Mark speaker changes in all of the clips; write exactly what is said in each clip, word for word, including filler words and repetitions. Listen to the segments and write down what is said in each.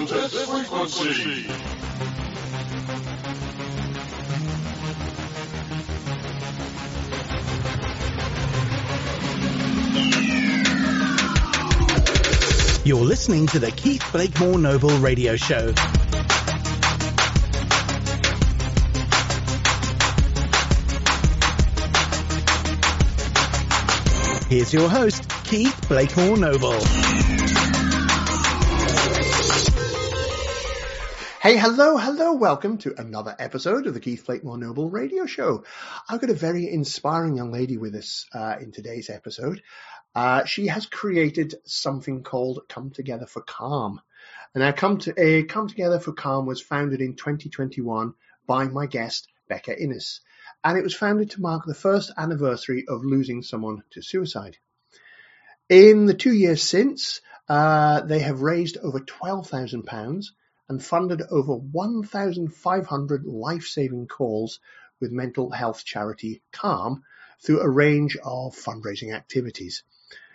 Speaker 1: Untainted Frequency.
Speaker 2: You're listening to the Keith Blakemore Noble Radio Show. Here's your host, Keith Blakemore Noble.
Speaker 3: Hey, hello, hello, welcome to another episode of the Keith Blakemore Noble Radio Show. I've got a very inspiring young lady with us uh, in today's episode. Uh, she has created something called Come Together for Calm. And now Come, to, uh, Come Together for Calm was founded in twenty twenty-one by my guest, Becca Innes. And it was founded to mark the first anniversary of losing someone to suicide. In the two years since, uh, they have raised over twelve thousand pounds and funded over one thousand five hundred life-saving calls with mental health charity Calm through a range of fundraising activities.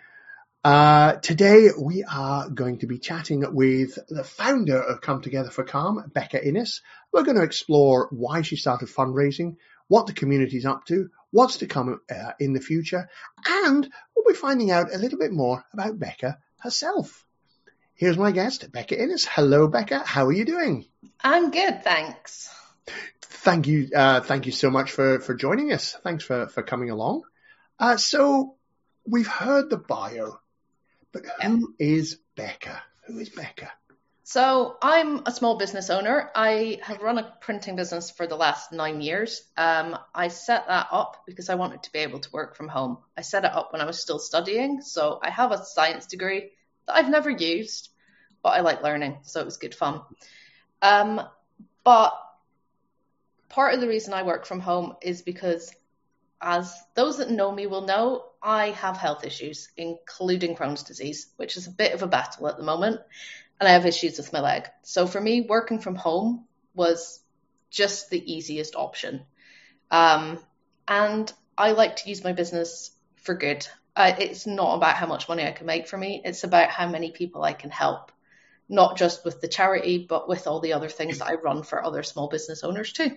Speaker 3: Uh, today we are going to be chatting with the founder of Come Together for Calm, Becca Innes. We're going to explore why she started fundraising, what the community's up to, what's to come uh, in the future, and we'll be finding out a little bit more about Becca herself. Here's my guest, Becca Innes. Hello, Becca. How are you doing?
Speaker 4: I'm good, thanks.
Speaker 3: Thank you. Uh, thank you so much for, for joining us. Thanks for, for coming along. Uh, so we've heard the bio, but who yeah. is Becca? Who is Becca?
Speaker 4: So I'm a small business owner. I have run a printing business for the last nine years. Um, I set that up because I wanted to be able to work from home. I set it up when I was still studying. So I have a science degree that I've never used, but I like learning. So it was good fun. Um, but part of the reason I work from home is because, as those that know me will know, I have health issues, including Crohn's disease, which is a bit of a battle at the moment. And I have issues with my leg. So for me, working from home was just the easiest option. Um, and I like to use my business for good. Uh, it's not about how much money I can make for me. It's about how many people I can help, not just with the charity, but with all the other things that I run for other small business owners too.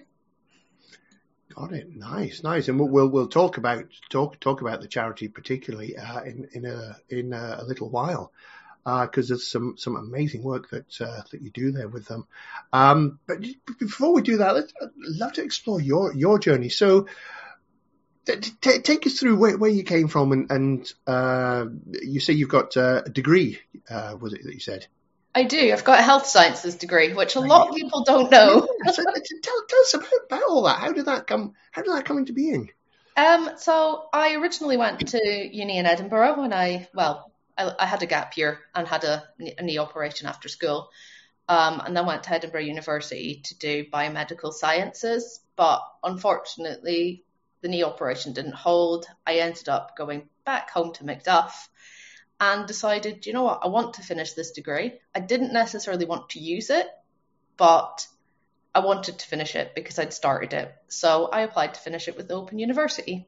Speaker 3: Got it. Nice, nice. And we'll we'll, we'll talk about talk talk about the charity particularly uh, in in a in a, a little while. Because uh, there's some, some amazing work that uh, that you do there with them. Um, but before we do that, let's, I'd love to explore your, your journey. So t- t- take us through where, where you came from, and, and uh, you say you've got uh, a degree, uh, was it that you said?
Speaker 4: I do. I've got a health sciences degree, which a lot of people don't know.
Speaker 3: Yeah, so tell, tell us about, about all that. How did that come? How did that come into being?
Speaker 4: Um, so I originally went to uni in Edinburgh when I well. I, I had a gap year and had a, a knee operation after school, um, and then went to Edinburgh University to do biomedical sciences. But unfortunately, the knee operation didn't hold. I ended up going back home to Macduff and decided, you know what, I want to finish this degree. I didn't necessarily want to use it, but I wanted to finish it because I'd started it. So I applied to finish it with Open University.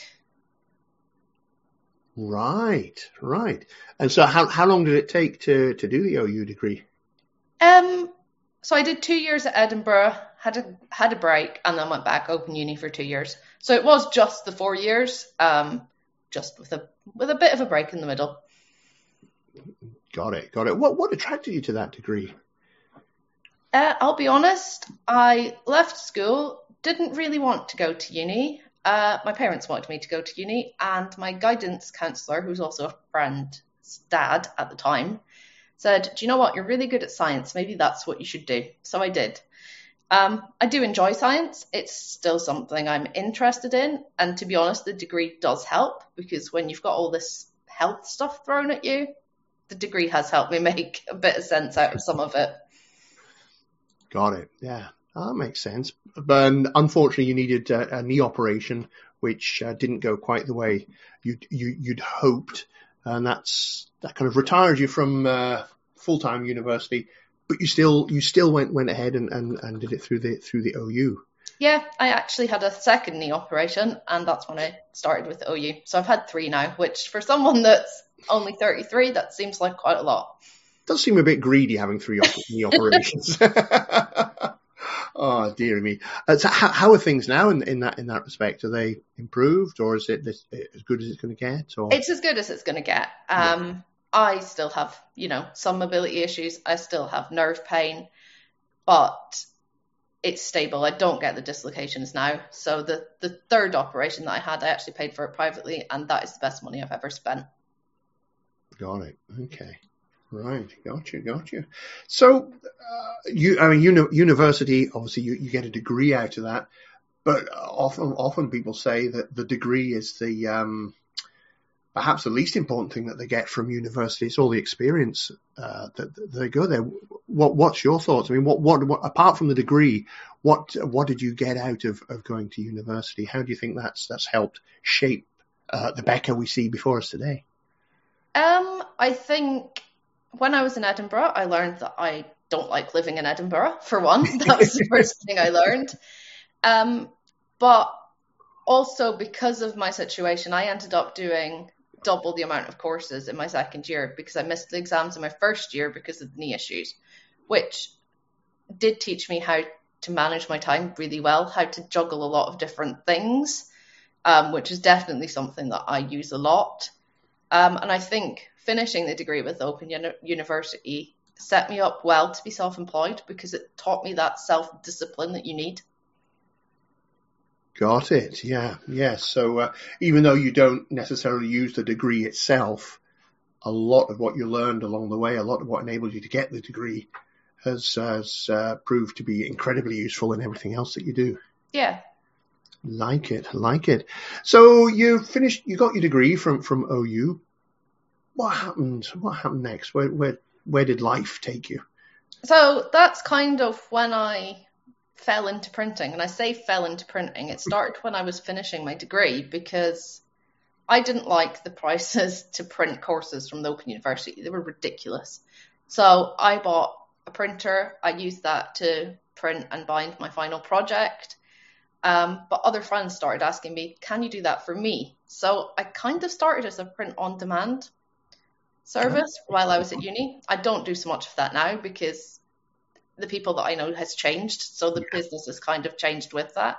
Speaker 3: Right, right. And so how how long did it take to, to do the O U degree?
Speaker 4: Um, so I did two years at Edinburgh, had a had a break, and then went back Open Uni for two years. So it was just the four years, um, just with a with a bit of a break in the middle.
Speaker 3: Got it, got it. What what attracted you to that degree?
Speaker 4: Uh, I'll be honest, I left school, didn't really want to go to uni. Uh, my parents wanted me to go to uni, and my guidance counsellor, who's also a friend's dad at the time, said, do you know what, you're really good at science, maybe that's what you should do. So I did. Um, I do enjoy science. It's still something I'm interested in, and to be honest, the degree does help, because when you've got all this health stuff thrown at you, the degree has helped me make a bit of sense out of some of it.
Speaker 3: Got it, yeah. Oh, that makes sense. But unfortunately, you needed a, a knee operation, which uh, didn't go quite the way you'd, you, you'd hoped. And that's that kind of retired you from uh, full-time university. But you still you still went went ahead and, and, and did it through the through the O U.
Speaker 4: Yeah, I actually had a second knee operation, and that's when I started with O U. So I've had three now, which for someone that's only thirty-three, that seems like quite a lot.
Speaker 3: does seem a bit greedy having three op- knee operations. Oh, dear me. Uh, so how, how are things now in, in that in that respect? Are they improved, or is it this, as good as it's going to get? Or
Speaker 4: It's as good as it's going to get. Um, yeah. I still have, you know, some mobility issues. I still have nerve pain, but it's stable. I don't get the dislocations now. So the, the third operation that I had, I actually paid for it privately, and that is the best money I've ever spent.
Speaker 3: Got it. Okay. Right, got you, got you. So, uh, you, I mean, uni- university, obviously, you, you get a degree out of that, but often, often people say that the degree is the um, perhaps the least important thing that they get from university. It's all the experience uh, that, that they go there. What, what's your thoughts? I mean, what, what, what, apart from the degree, what, what did you get out of, of going to university? How do you think that's that's helped shape uh, the Becca we see before us today?
Speaker 4: Um, I think. When I was in Edinburgh, I learned that I don't like living in Edinburgh, for one. That was the first thing I learned. Um, but also because of my situation, I ended up doing double the amount of courses in my second year because I missed the exams in my first year because of knee issues, which did teach me how to manage my time really well, how to juggle a lot of different things, um, which is definitely something that I use a lot. Um, and I think finishing the degree with Open Uni- University set me up well to be self-employed because it taught me that self-discipline that you need.
Speaker 3: Got it. Yeah. Yeah. So uh, even though you don't necessarily use the degree itself, a lot of what you learned along the way, a lot of what enabled you to get the degree has, has uh, proved to be incredibly useful in everything else that you do.
Speaker 4: Yeah.
Speaker 3: Like it. Like it. So you finished, you got your degree from, from O U. What happened? What happened next? Where, where, where did life take you?
Speaker 4: So that's kind of when I fell into printing. And I say fell into printing. It started when I was finishing my degree because I didn't like the prices to print courses from the Open University. They were ridiculous. So I bought a printer. I used that to print and bind my final project. Um, but other friends started asking me, can you do that for me? So I kind of started as a print on demand service while I was at uni. I don't do so much of that now because the people that I know has changed. So the yeah. business has kind of changed with that.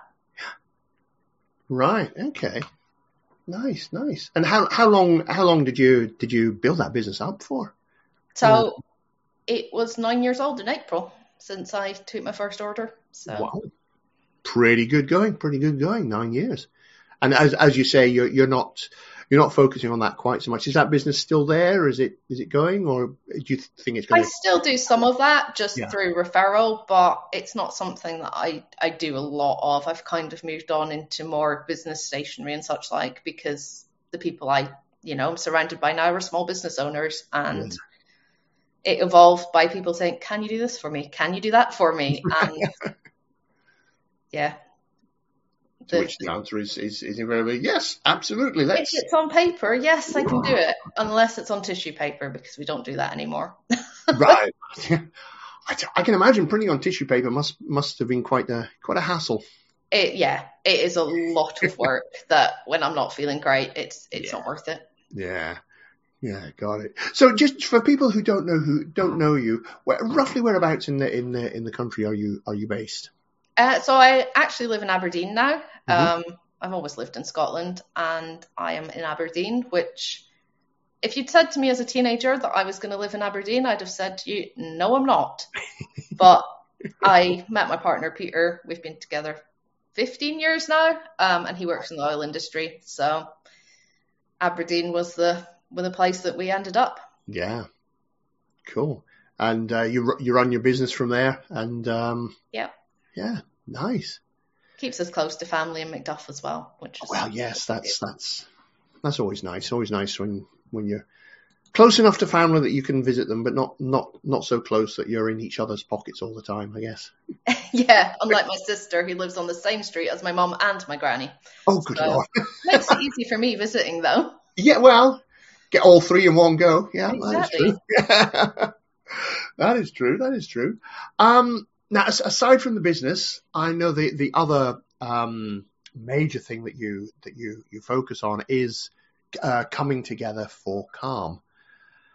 Speaker 3: Right. Okay. Nice, nice. And how, how long, how long did you, did you build that business up for?
Speaker 4: So um, it was nine years old in April since I took my first order. So
Speaker 3: wow. Pretty good going, pretty good going, nine years. And as, as you say, you're, you're not, You're not focusing on that quite so much. Is that business still there? Is it is it going, or do you think it's going
Speaker 4: to? I still do some of that just
Speaker 3: yeah.
Speaker 4: through referral, but it's not something that I, I do a lot of. I've kind of moved on into more business stationery and such like because the people I, you know, I'm surrounded by now are small business owners, and yeah. it evolved by people saying, "Can you do this for me? Can you do that for me?" And yeah.
Speaker 3: To which the answer is, is, is invariably, yes, absolutely. Let's.
Speaker 4: If it's on paper, yes, I can do it, unless it's on tissue paper because we don't do that anymore.
Speaker 3: Right. I, I can imagine printing on tissue paper must must have been quite a quite a hassle.
Speaker 4: It, yeah, it is a lot of work that when I'm not feeling great, it's it's
Speaker 3: yeah.
Speaker 4: not worth it.
Speaker 3: Yeah. Yeah, got it. So, just for people who don't know who don't know you, where, roughly whereabouts in the in the in the country are you are you based?
Speaker 4: Uh, so I actually live in Aberdeen now.
Speaker 3: Mm-hmm.
Speaker 4: Um, I've always lived in Scotland, and I am in Aberdeen, which if you'd said to me as a teenager that I was going to live in Aberdeen, I'd have said to you, no, I'm not. But I met my partner, Peter. We've been together fifteen years now, um, and he works in the oil industry. So Aberdeen was the, was the place that we ended up.
Speaker 3: Yeah, cool. And uh, you you run your business from there, and um,
Speaker 4: yeah.
Speaker 3: Yeah, nice.
Speaker 4: Keeps us close to family in Macduff as well, which is
Speaker 3: well, yes, that's that's that's always nice. Always nice when when you're close enough to family that you can visit them, but not not not so close that you're in each other's pockets all the time, I guess.
Speaker 4: Yeah, unlike my sister who lives on the same street as my mum and my granny.
Speaker 3: Oh, good so, Lord!
Speaker 4: Makes it easy for me visiting, though.
Speaker 3: Yeah, well, get all three in one go. Yeah,
Speaker 4: exactly.
Speaker 3: That is true. That is true. That is true. Um. Now, aside from the business, I know the the other um, major thing that you that you, you focus on is uh, coming together for Calm.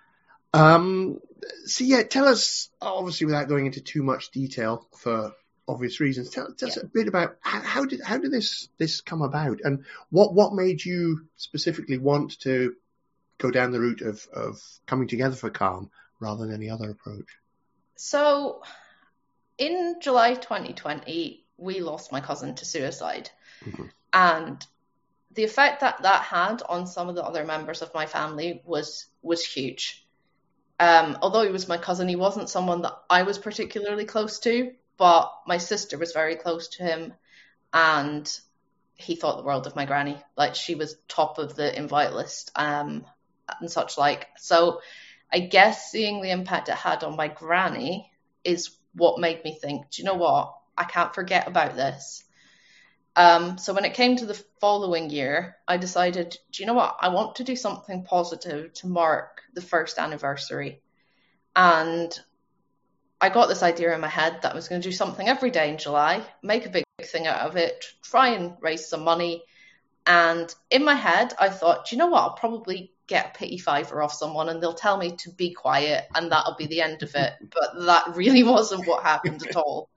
Speaker 3: Um, so yeah, tell us, obviously without going into too much detail for obvious reasons, tell, tell
Speaker 4: Yeah.
Speaker 3: us a bit about how, how did how did this this come about, and what what made you specifically want to go down the route of, of coming together for Calm rather than any other approach?
Speaker 4: So in July twenty twenty, we lost my cousin to suicide.
Speaker 3: Mm-hmm.
Speaker 4: And the effect that that had on some of the other members of my family was was huge. Um, although he was my cousin, he wasn't someone that I was particularly close to, but my sister was very close to him, and he thought the world of my granny. Like, she was top of the invite list, um, and such like. So I guess seeing the impact it had on my granny is what made me think, do you know what? I can't forget about this. Um, so when it came to the following year, I decided, do you know what? I want to do something positive to mark the first anniversary. And I got this idea in my head that I was going to do something every day in July, make a big thing out of it, try and raise some money. And in my head, I thought, do you know what? I'll probably get a pity fiver off someone and they'll tell me to be quiet and that'll be the end of it. But that really wasn't what happened at all.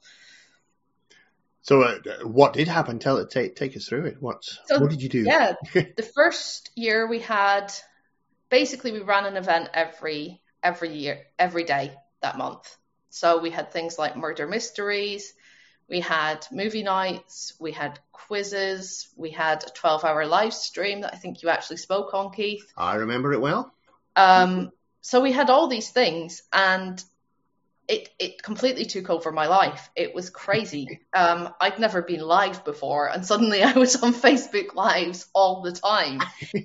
Speaker 3: So uh, what did happen? Tell it. Take take us through it. What
Speaker 4: So,
Speaker 3: what did you do?
Speaker 4: Yeah, the first year we had, basically we ran an event every every year, every day that month. So we had things like murder mysteries, we had movie nights, we had quizzes, we had a twelve-hour live stream that I think you actually spoke on, Keith.
Speaker 3: I remember it well.
Speaker 4: Um, so we had all these things, and it it completely took over my life. It was crazy. Um, I'd never been live before, and suddenly I was on Facebook Lives all the time.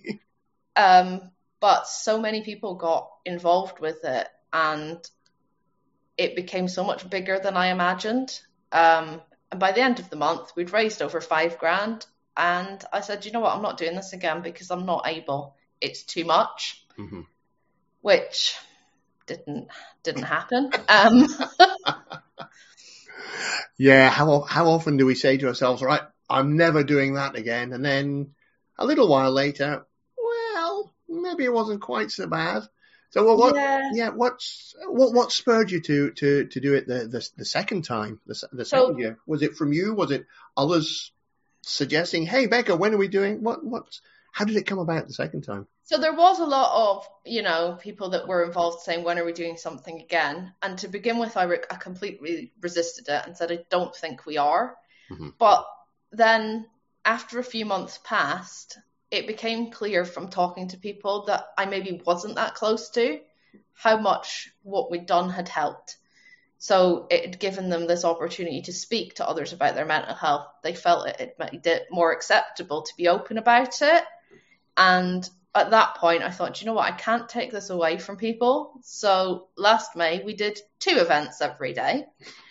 Speaker 4: um, but so many people got involved with it, and it became so much bigger than I imagined. Um, and by the end of the month, we'd raised over five grand. And I said, you know what, I'm not doing this again because I'm not able. It's too much,
Speaker 3: Mm-hmm.
Speaker 4: which didn't didn't happen. Um,
Speaker 3: Yeah, how how often do we say to ourselves, right, I'm never doing that again, and then a little while later, well, maybe it wasn't quite so bad. So what? what
Speaker 4: Yeah.
Speaker 3: yeah, what's what? What spurred you to to to do it the the, the second time, the the
Speaker 4: So-
Speaker 3: second year? Was it from you? Was it others suggesting, hey, Becca, when are we doing what? What? How did it come about the second time?
Speaker 4: So there was a lot of, you know, people that were involved saying, when are we doing something again? And to begin with, I, re- I completely resisted it and said, I don't think we are.
Speaker 3: Mhm.
Speaker 4: But then after a few months passed, it became clear from talking to people that I maybe wasn't that close to, how much what we'd done had helped. So it had given them this opportunity to speak to others about their mental health. They felt it, it made it more acceptable to be open about it. And at that point, I thought, you know what, I can't take this away from people. So last May, we did two events every day.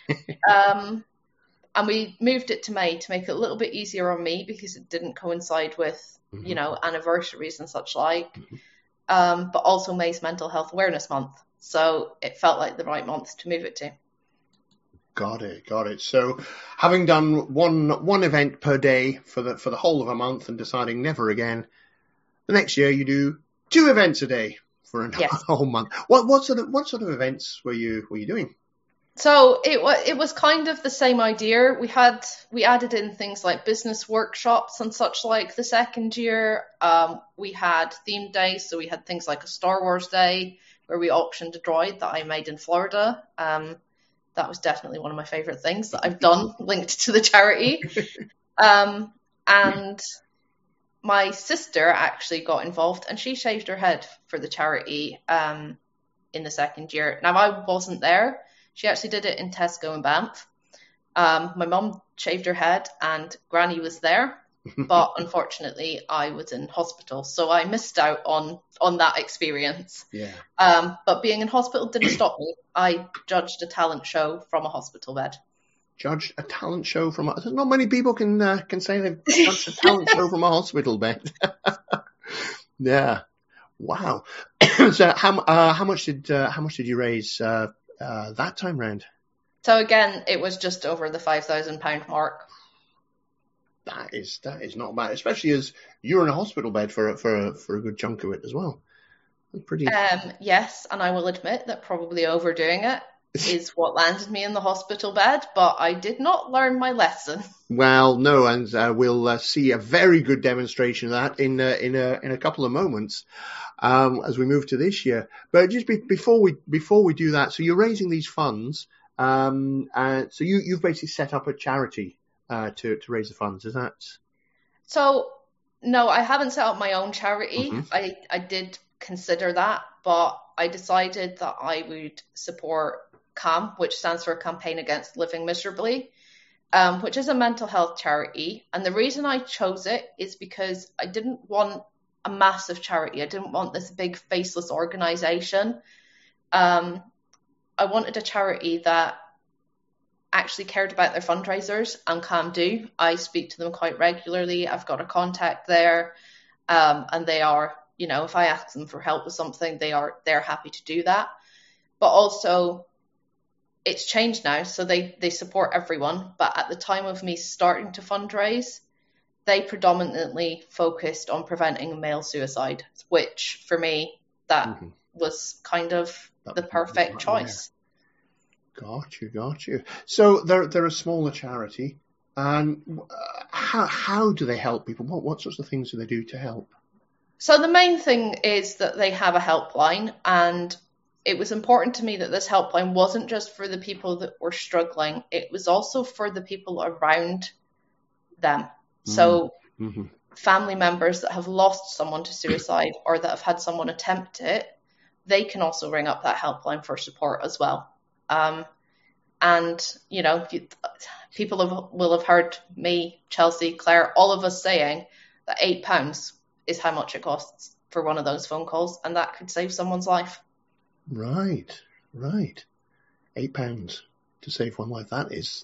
Speaker 4: um, and we moved it to May to make it a little bit easier on me because it didn't coincide with,
Speaker 3: Mhm.
Speaker 4: you know, anniversaries and such like. Um, but also May's Mental Health Awareness Month. So it felt like the right month to move it to.
Speaker 3: Got it, got it. So, having done one one event per day for the for the whole of a month and deciding never again, the next year you do two events a day for a
Speaker 4: Yes.
Speaker 3: whole month. What what sort of what sort of events were you were you doing?
Speaker 4: So it was it was kind of the same idea. We had we added in things like business workshops and such like the second year. Um, we had themed days, so we had things like a Star Wars day where we auctioned a droid that I made in Florida. Um, that was definitely one of my favorite things that I've done linked to the charity. Um, and my sister actually got involved and she shaved her head for the charity um, in the second year. Now I wasn't there. She actually did it in Tesco in Banff. Um, my mum shaved her head and Granny was there, but unfortunately I was in hospital, so I missed out on, on that experience.
Speaker 3: Yeah.
Speaker 4: Um, but being in hospital didn't stop me. I judged a talent show from a hospital bed.
Speaker 3: Judged a talent show from a, not many people can uh, can say they've judged a talent show from a hospital bed. Yeah. Wow. So how uh, how much did uh, how much did you raise uh, uh, that time round?
Speaker 4: So again, it was just over the five thousand pound mark.
Speaker 3: That is that is not bad, especially as you're in a hospital bed for for for a good chunk of it as well. Pretty.
Speaker 4: Um, yes, and I will admit that probably overdoing it is what landed me in the hospital bed, but I did not learn my lesson.
Speaker 3: Well, no, and uh, we'll uh, see a very good demonstration of that in uh, in a in a couple of moments um, as we move to this year. But just be, before we before we do that, so you're raising these funds. Um, uh, so you you've basically set up a charity uh, to to raise the funds. Is that?
Speaker 4: So no, I haven't set up my own charity.
Speaker 3: Mm-hmm.
Speaker 4: I I did consider that, but I decided that I would support CAM, which stands for Campaign Against Living Miserably. Um, which is a mental health charity. And the reason I chose it is because I didn't want a massive charity. I didn't want this big faceless organization. Um, I wanted a charity that actually cared about their fundraisers, and CAM do. I speak to them quite regularly. I've got a contact there, um, and they are, you know, if I ask them for help with something, they are, they're happy to do that. But also, it's changed now, so they, they support everyone. But at the time of me starting to fundraise, they predominantly focused on preventing male suicide, which for me, that mm-hmm. was kind of that the perfect right choice.
Speaker 3: There. Got you, got you. So they're they're a smaller charity, and uh, how how do they help people? What what sorts of things do they do to help?
Speaker 4: So the main thing is that they have a helpline, and it was important to me that this helpline wasn't just for the people that were struggling. It was also for the people around them. Mm-hmm. So mm-hmm. family members that have lost someone to suicide or that have had someone attempt it, they can also ring up that helpline for support as well. Um, and, you know, people have, will have heard me, Chelsea, Claire, all of us saying that eight pounds is how much it costs for one of those phone calls, and that could save someone's life.
Speaker 3: Right, right. Eight pounds to save one life. That is,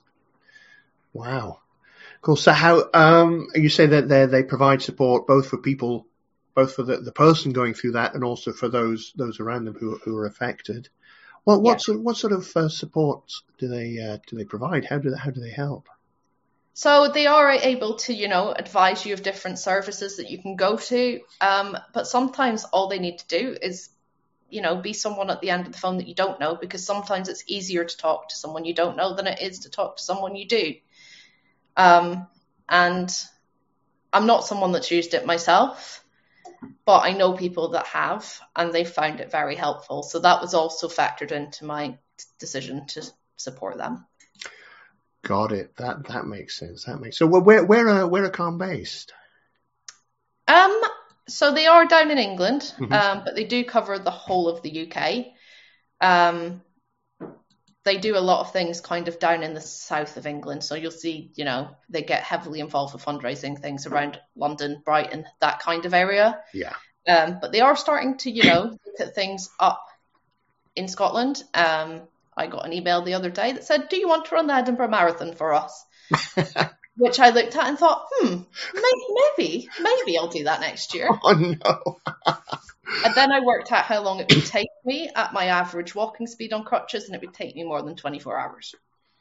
Speaker 3: wow. Cool. So how, um, you say that they they provide support both for people, both for the, the person going through that and also for those, those around them who, who are affected. Well, what, yeah. sort, what sort of uh, support do they, uh, do they provide? How do they, how do they help?
Speaker 4: So they are able to, you know, advise you of different services that you can go to. Um, but sometimes all they need to do is, you know, be someone at the end of the phone that you don't know, because sometimes it's easier to talk to someone you don't know than it is to talk to someone you do. Um, and I'm not someone that's used it myself, but I know people that have, and they found it very helpful. So that was also factored into my decision to support them.
Speaker 3: Got it. That that makes sense. That makes so. Where where are where are CAM based?
Speaker 4: Um. So they are down in England, mm-hmm. um, but they do cover the whole of the U K. Um, they do a lot of things kind of down in the south of England. So you'll see, you know, they get heavily involved with fundraising things around London, Brighton, that kind of area.
Speaker 3: Yeah.
Speaker 4: Um, but they are starting to, you know, look at things up in Scotland. Um, I got an email the other day that said, "Do you want to run the Edinburgh Marathon for us?" Which I looked at and thought, hmm, maybe, maybe, maybe I'll do that next year.
Speaker 3: Oh, no.
Speaker 4: And then I worked out how long it would take me at my average walking speed on crutches, and it would take me more than twenty-four hours.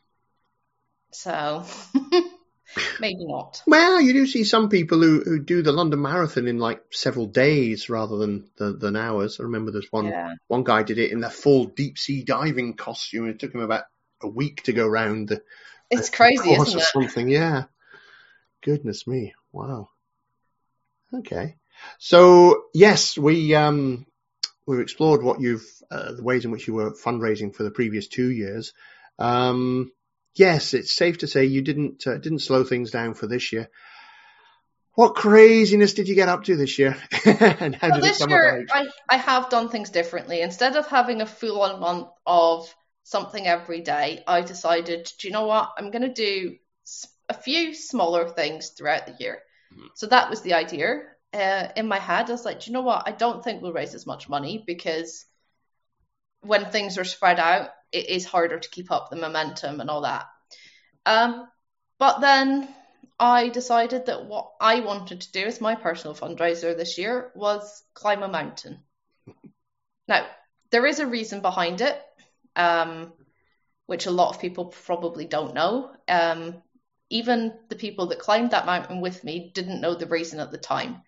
Speaker 4: So, maybe not.
Speaker 3: Well, you do see some people who, who do the London Marathon in like several days rather than than, than hours. I remember there's one, yeah. one guy did it in the full deep sea diving costume. It took him about a week to go round the
Speaker 4: It's crazy, isn't it?
Speaker 3: Something, yeah. Goodness me. Wow. Okay. So yes, we um we've explored what you've uh, the ways in which you were fundraising for the previous two years. Um, yes, it's safe to say you didn't uh, didn't slow things down for this year. What craziness did you get up to this year? And how
Speaker 4: well,
Speaker 3: did it come
Speaker 4: year,
Speaker 3: about?
Speaker 4: I, I have done things differently. Instead of having a full-on month of something every day, I decided, do you know what? I'm going to do a few smaller things throughout the year. Mm-hmm. So that was the idea. Uh, in my head, I was like, do you know what? I don't think we'll raise as much money, because when things are spread out, it is harder to keep up the momentum and all that. Um, but then I decided that what I wanted to do as my personal fundraiser this year was climb a mountain. Now, there is a reason behind it, um, which a lot of people probably don't know. Um, even the people that climbed that mountain with me didn't know the reason at the time.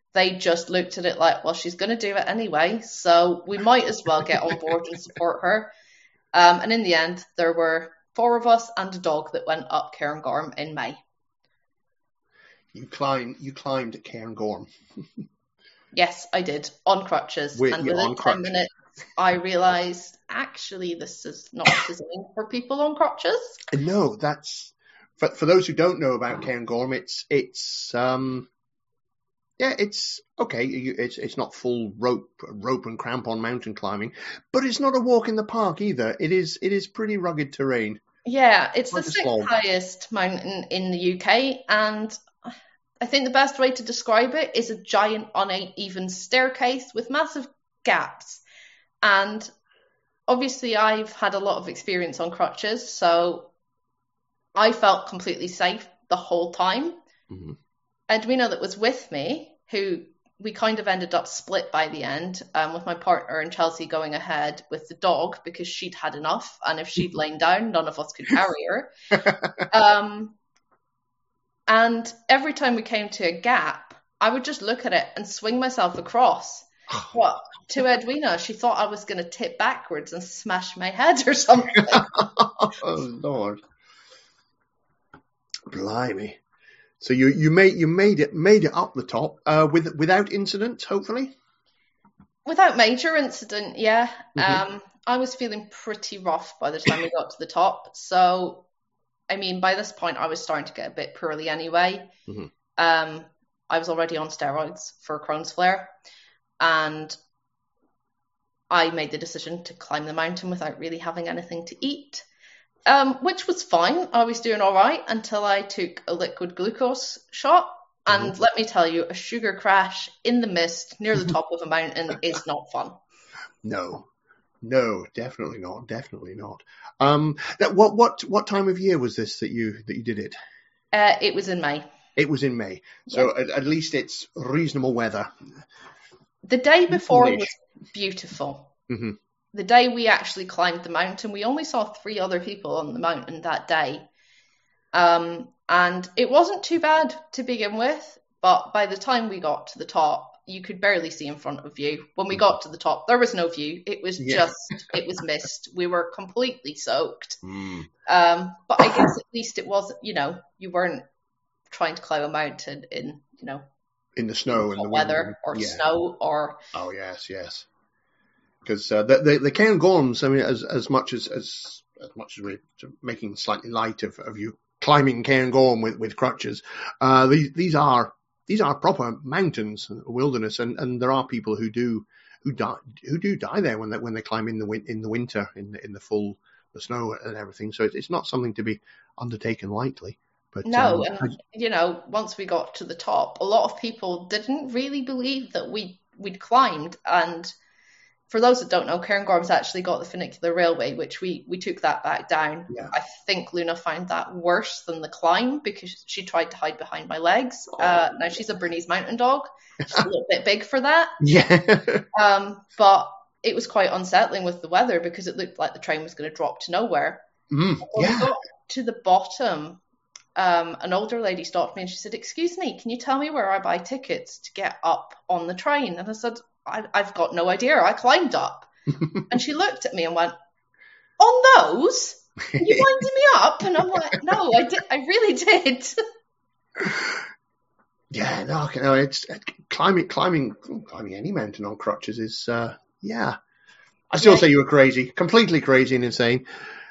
Speaker 4: they just looked at it like, well, she's going to do it anyway, so we might as well get on board and support her. Um, and in the end, there were four of us and a dog that went up Cairngorm in May.
Speaker 3: You climbed, you climbed at Cairngorm.
Speaker 4: Yes, I did, on crutches.
Speaker 3: With,
Speaker 4: and
Speaker 3: yeah,
Speaker 4: within
Speaker 3: on
Speaker 4: ten
Speaker 3: crutches.
Speaker 4: minutes, I realised, actually, this is not designed for people on crutches.
Speaker 3: No, that's for for those who don't know about Cairngorm. It's it's um yeah, it's okay. You, it's it's not full rope rope and crampon mountain climbing, but it's not a walk in the park either. It is it is pretty rugged terrain.
Speaker 4: Yeah, it's
Speaker 3: Like
Speaker 4: the
Speaker 3: a
Speaker 4: sixth
Speaker 3: slog.
Speaker 4: highest mountain in the U K, and I think the best way to describe it is a giant uneven staircase with massive gaps. And obviously I've had a lot of experience on crutches, so I felt completely safe the whole time.
Speaker 3: Mhm.
Speaker 4: Edwina that was with me, who we kind of ended up split by the end, um, with my partner and Chelsea going ahead with the dog because she'd had enough, and if she'd lain down, none of us could carry her. Um, and every time we came to a gap, I would just look at it and swing myself across. What? To Edwina, she thought I was going to tip backwards and smash my head or something.
Speaker 3: Oh Lord, blimey! So you you made you made it made it up the top uh, with without incident, hopefully.
Speaker 4: Without major incident, yeah.
Speaker 3: Mhm.
Speaker 4: Um, I was feeling pretty rough by the time we got to the top. So, I mean, by this point, I was starting to get a bit poorly anyway.
Speaker 3: Mhm.
Speaker 4: Um, I was already on steroids for Crohn's flare, and I made the decision to climb the mountain without really having anything to eat, um, which was fine. I was doing all right until I took a liquid glucose shot. And
Speaker 3: Mhm.
Speaker 4: let me tell you, a sugar crash in the mist near the top of a mountain is not fun.
Speaker 3: No, no, definitely not, definitely not. Um, that what what what time of year was this that you that you did it?
Speaker 4: Uh, it was in May.
Speaker 3: It was in May, so at, at least it's reasonable weather.
Speaker 4: The day before
Speaker 3: English.
Speaker 4: was beautiful.
Speaker 3: hmm
Speaker 4: The day we actually climbed the mountain, we only saw three other people on the mountain that day. Um, and it wasn't too bad to begin with, but by the time we got to the top, you could barely see in front of you. When we got to the top, there was no view. It was
Speaker 3: Yeah.
Speaker 4: just, it was mist. We were completely soaked.
Speaker 3: Mm.
Speaker 4: Um, but I guess at least it wasn't, you know, you weren't trying to climb a mountain in, you know,
Speaker 3: In the snow and
Speaker 4: hot
Speaker 3: the
Speaker 4: weather
Speaker 3: wind.
Speaker 4: or
Speaker 3: Yeah.
Speaker 4: snow or
Speaker 3: Oh yes, yes. Because uh, the the, the Cairngorms, I mean, as as much as as as much as we're making slightly light of, of you climbing Cairngorm with, with crutches, uh, these these are these are proper mountains, wilderness, and, and there are people who do who die who do die there when they when they climb in the win- in the winter in the, in the full the snow and everything. So it's it's not something to be undertaken lightly. But
Speaker 4: no,
Speaker 3: um,
Speaker 4: and you know, once we got to the top, a lot of people didn't really believe that we we'd climbed. And for those that don't know, Cairngorm's actually got the funicular railway, which we we took that back down.
Speaker 3: Yeah.
Speaker 4: I think Luna found that worse than the climb because she tried to hide behind my legs.
Speaker 3: Oh.
Speaker 4: Uh, now she's a Bernese mountain dog; she's a little bit big for that.
Speaker 3: yeah,
Speaker 4: Um, but it was quite unsettling with the weather because it looked like the train was going to drop to nowhere.
Speaker 3: mm,
Speaker 4: When we
Speaker 3: yeah.
Speaker 4: got to the bottom, um, an older lady stopped me and she said, "Excuse me, can you tell me where I buy tickets to get up on the train?" And I said, I, I've got no idea. I climbed up. And she looked at me and went, "On those? Are you winding me up?" And I'm like, "No, I did. I really did."
Speaker 3: Yeah, no, okay, no, it's climbing, climbing, climbing any mountain on crutches is, uh, yeah. I still
Speaker 4: Yeah.
Speaker 3: say you were crazy, completely crazy and insane.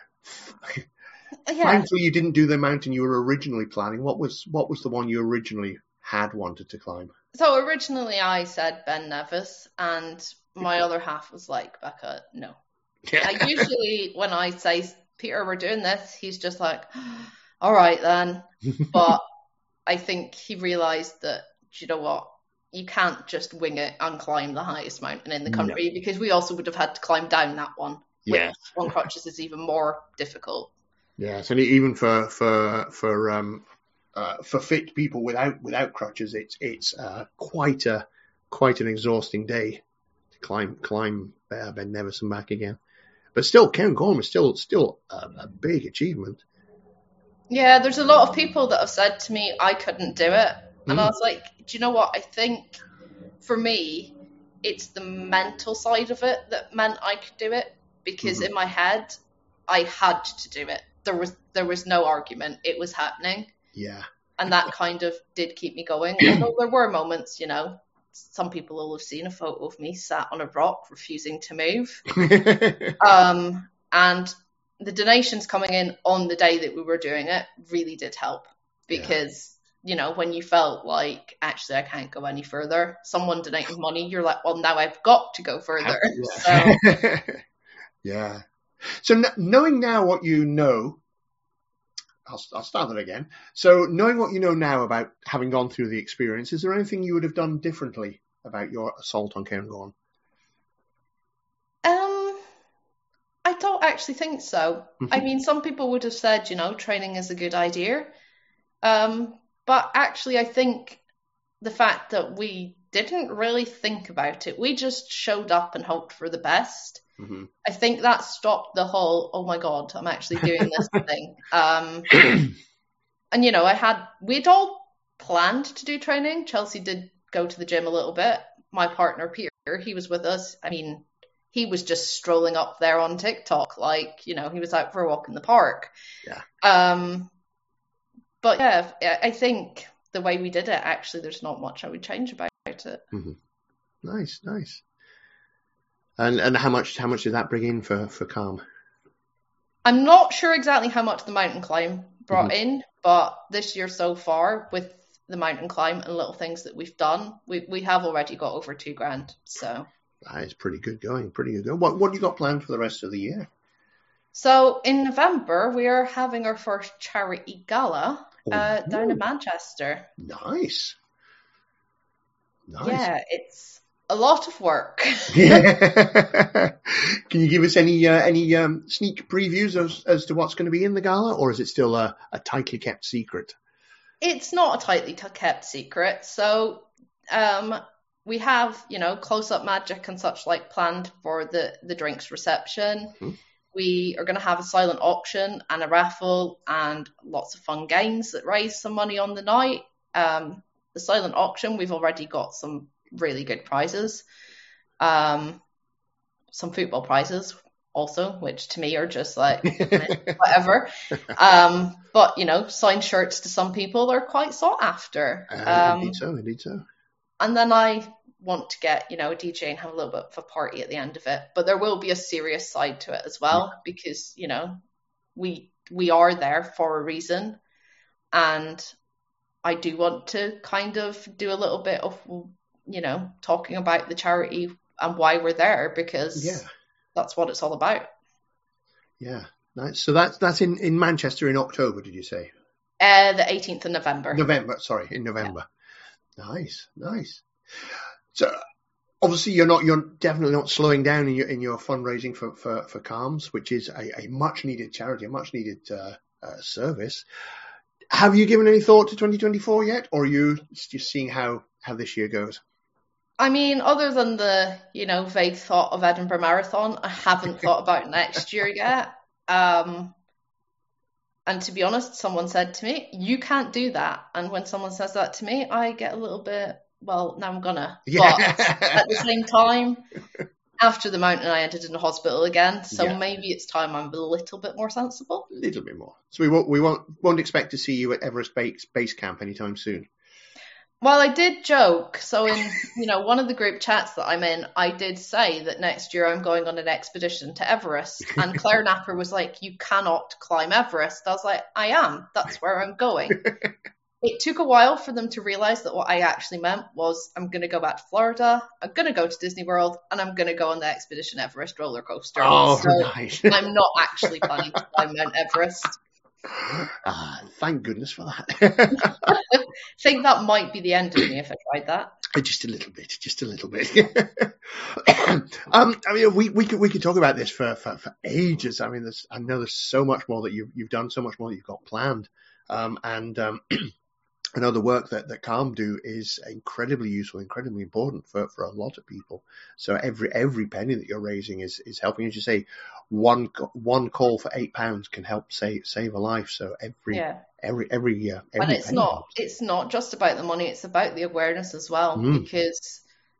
Speaker 4: Yeah.
Speaker 3: Thankfully, you didn't do the mountain you were originally planning. What was, what was the one you originally had wanted to climb?
Speaker 4: So originally I said Ben Nevis, and my other half was like, "Becca, no." I usually, when I say, "Peter, we're doing this," he's just like, "All right then." But I think he realised that, do you know what? You can't just wing it and climb the highest mountain in the
Speaker 3: No.
Speaker 4: country because we also would have had to climb down that one. Which
Speaker 3: Yes.
Speaker 4: on crutches is even more difficult.
Speaker 3: Yes, and even for for for um uh, for fit people without without crutches, it's it's uh, quite a quite an exhausting day to climb climb uh, Ben Nevis and back again. But still, Cairngorm is still still a, a big achievement.
Speaker 4: Yeah, there's a lot of people that have said to me I couldn't do it. And
Speaker 3: Mm.
Speaker 4: I was like, do you know what? I think for me, it's the mental side of it that meant I could do it, because mm-hmm. in my head, I had to do it. There was there was no argument. It was happening.
Speaker 3: Yeah.
Speaker 4: And that kind of did keep me going. Although there were moments, you know, some people will have seen a photo of me sat on a rock refusing to move. um, and the donations coming in on the day that we were doing it really did help, because, yeah. you know, when you felt like, actually, I can't go any further, someone donating money, you're like, well, now I've got to go further.
Speaker 3: Yeah.
Speaker 4: So,
Speaker 3: yeah. So n- knowing now what you know, I'll, I'll start that again. So knowing what you know now about having gone through the experience, is there anything you would have done differently about your assault on Cairngorm?
Speaker 4: Um, I don't actually think so.
Speaker 3: Mm-hmm.
Speaker 4: I mean, some people would have said, you know, training is a good idea. Um, but actually, I think the fact that we didn't really think about it, we just showed up and hoped for the best.
Speaker 3: Mm-hmm.
Speaker 4: I think that stopped the whole, oh my God, I'm actually doing this thing. Um, and, you know, I had, we'd all planned to do training. Chelsea did go to the gym a little bit. My partner, Peter, he was with us. I mean, he was just strolling up there on TikTok. Like, you know, he was out for a walk in the park.
Speaker 3: Yeah.
Speaker 4: Um, but yeah, I think the way we did it, actually, there's not much I would change about it.
Speaker 3: Mm-hmm. Nice, nice. And and how much how much did that bring in for, for Calm?
Speaker 4: I'm not sure exactly how much the mountain climb brought
Speaker 3: mm-hmm.
Speaker 4: in, but this year so far, with the mountain climb and little things that we've done, we we have already got over two grand. So
Speaker 3: that is pretty good going, pretty good going. What what have you got planned for the rest of the year?
Speaker 4: So in November, we are having our first charity gala uh,
Speaker 3: oh,
Speaker 4: down in Manchester.
Speaker 3: Nice. Nice.
Speaker 4: Yeah, it's a lot of work.
Speaker 3: Yeah. Can you give us any uh, any um, sneak previews as, as to what's going to be in the gala, or is it still a, a tightly kept secret?
Speaker 4: It's not a tightly kept secret. So um, we have, you know, close-up magic and such like planned for the, the drinks reception. Mm-hmm. We are going to have a silent auction and a raffle and lots of fun games that raise some money on the night. Um, the silent auction, we've already got some really good prizes. Um, some football prizes also, which to me are just like, whatever. Um, but, you know, signed shirts to some people are quite sought after.
Speaker 3: Uh,
Speaker 4: um,
Speaker 3: indeed so, indeed so.
Speaker 4: And then I want to get, you know, a D J and have a little bit of a party at the end of it. But there will be a serious side to it as well, yeah. because, you know, we we are there for a reason. And I do want to kind of do a little bit of, you know, talking about the charity and why we're there, because
Speaker 3: yeah.
Speaker 4: that's what it's all about.
Speaker 3: Yeah. Nice. So that's that's in, in Manchester in October, did you say?
Speaker 4: Uh, the eighteenth of November.
Speaker 3: November, sorry, in November. Yeah. Nice, nice. So obviously you're not you're definitely not slowing down in your in your fundraising for, for, for Calms, which is a, a much needed charity, a much needed uh, uh, service. Have you given any thought to twenty twenty-four yet, or are you just seeing how, how this year goes?
Speaker 4: I mean, other than the, you know, vague thought of Edinburgh Marathon, I haven't thought about next year yet. Um, and to be honest, someone said to me, you can't do that. And when someone says that to me, I get a little bit, well, now I'm gonna.
Speaker 3: Yeah.
Speaker 4: But at the same time, after the mountain, I ended in the hospital again. So yeah. maybe it's time I'm a little bit more sensible.
Speaker 3: A little bit more. So we won't we won't won't expect to see you at Everest Base, base Camp anytime soon.
Speaker 4: Well, I did joke. So in, you know, one of the group chats that I'm in, I did say that next year I'm going on an expedition to Everest. And Claire Napper was like, you cannot climb Everest. I was like, I am. That's where I'm going. It took a while for them to realize that what I actually meant was I'm going to go back to Florida, I'm going to go to Disney World, and I'm going to go on the Expedition Everest roller coaster.
Speaker 3: Oh,
Speaker 4: so
Speaker 3: nice.
Speaker 4: I'm not actually planning to climb Mount Everest.
Speaker 3: Ah, thank goodness for that.
Speaker 4: I think that might be the end of me if I tried that.
Speaker 3: Just a little bit, just a little bit. um, I mean, we we could we could talk about this for, for, for ages. I mean, there's I know there's so much more that you've you've done, so much more that you've got planned, um, and um, I know the work that that Calm do is incredibly useful, incredibly important for, for a lot of people. So every every penny that you're raising is is helping. As you say, one one call for eight pounds can help save save a life. So every
Speaker 4: yeah.
Speaker 3: every every uh, every
Speaker 4: and it's
Speaker 3: penny
Speaker 4: not
Speaker 3: helps.
Speaker 4: It's not just about the money; it's about the awareness as well.
Speaker 3: Mm.
Speaker 4: Because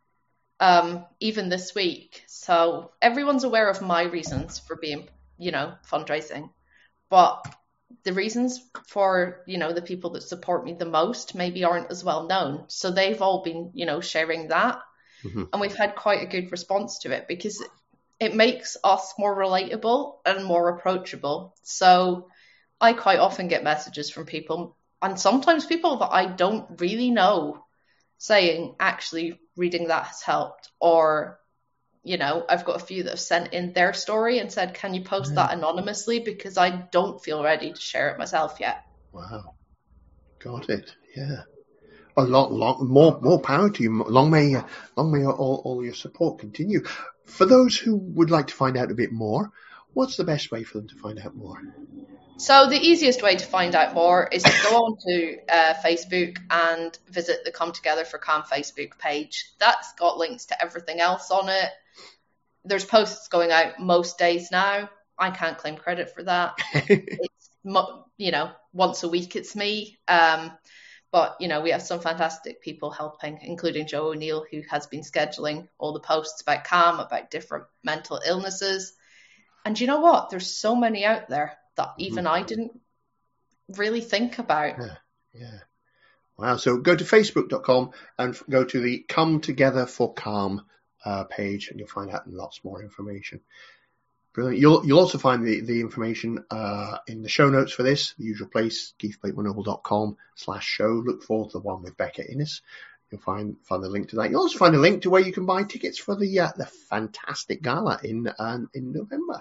Speaker 4: um, even this week. So everyone's aware of my reasons for being, you know, fundraising. But the reasons for, you know, the people that support me the most maybe aren't as well known. So they've all been, you know, sharing that. Mm-hmm. And we've had quite a good response to it because it makes us more relatable and more approachable. So I quite often get messages from people, and sometimes people that I don't really know, saying, actually, reading that has helped. Or, you know, I've got a few that have sent in their story and said, can you post yeah. that anonymously? Because I don't feel ready to share it myself yet.
Speaker 3: Wow. Got it. Yeah. A lot, lot more, more power to you. Long may, long may all, all your support continue. For those who would like to find out a bit more, what's the best way for them to find out more?
Speaker 4: So the easiest way to find out more is to go on to uh, Facebook and visit the Come Together for Calm Facebook page. That's got links to everything else on it. There's posts going out most days now. I can't claim credit for that. It's, you know, once a week it's me. Um, But, you know, we have some fantastic people helping, including Joe O'Neill, who has been scheduling all the posts about Calm, about different mental illnesses. And you know what? There's so many out there that even mm-hmm. I didn't really think about.
Speaker 3: Yeah, yeah. Wow. So go to facebook dot com and go to the Come Together for Calm uh, page, and you'll find out lots more information. Brilliant. You'll you'll also find the, the information uh, in the show notes for this, the usual place, keith blakemore noble dot com slash show. Look forward to the one with Becca Innes. You'll find find the link to that. You'll also find a link to where you can buy tickets for the uh, the fantastic gala in uh, in November.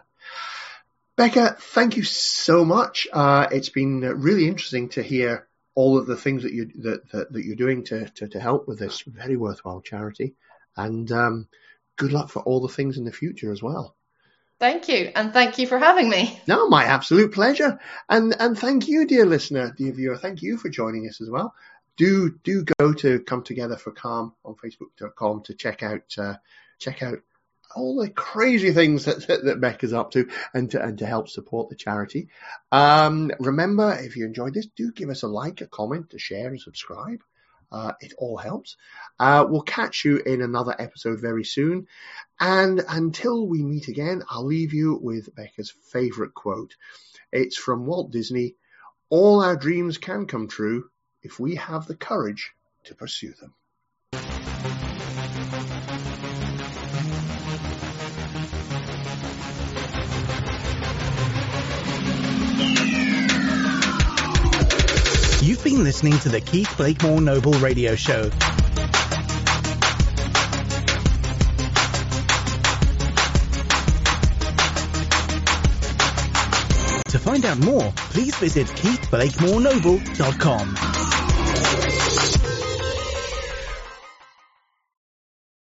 Speaker 3: Becca, thank you so much. Uh, it's been really interesting to hear all of the things that you that that, that you're doing to, to to help with this very worthwhile charity, and um, good luck for all the things in the future as well.
Speaker 4: Thank you, and thank you for having me.
Speaker 3: No, my absolute pleasure. And and thank you, dear listener, dear viewer. Thank you for joining us as well. Do do go to Come Together for Calm on facebook dot com to check out uh, check out all the crazy things that, that, that Becca's up to, and to and to help support the charity. Um, remember, if you enjoyed this, do give us a like, a comment, a share, and subscribe. Uh, it all helps. Uh, we'll catch you in another episode very soon. And until we meet again, I'll leave you with Becca's favorite quote. It's from Walt Disney. All our dreams can come true if we have the courage to pursue them.
Speaker 2: You've been listening to the Keith Blakemore Noble Radio Show. To find out more, please visit keith blakemore noble dot com.